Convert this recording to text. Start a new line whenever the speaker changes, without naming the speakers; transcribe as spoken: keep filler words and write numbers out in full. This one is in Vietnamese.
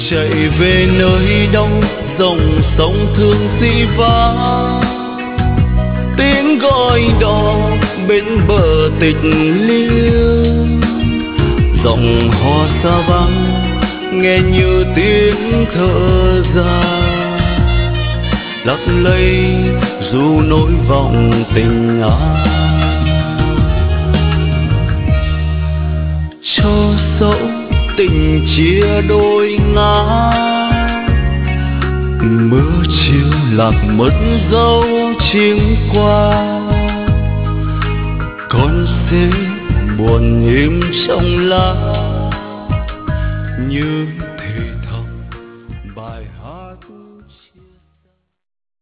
chạy về nơi đâu dòng sông thương si vắng, tiếng gọi đò bên bờ tịch liêu, giọng hò xa vắng nghe như tiếng thở dài, lắc lây dù nỗi vọng tình ai. Cho dẫu tình chia đôi ngã, mưa chiều lạc mất dấu chiếng qua, con sẽ buồn im trong lá như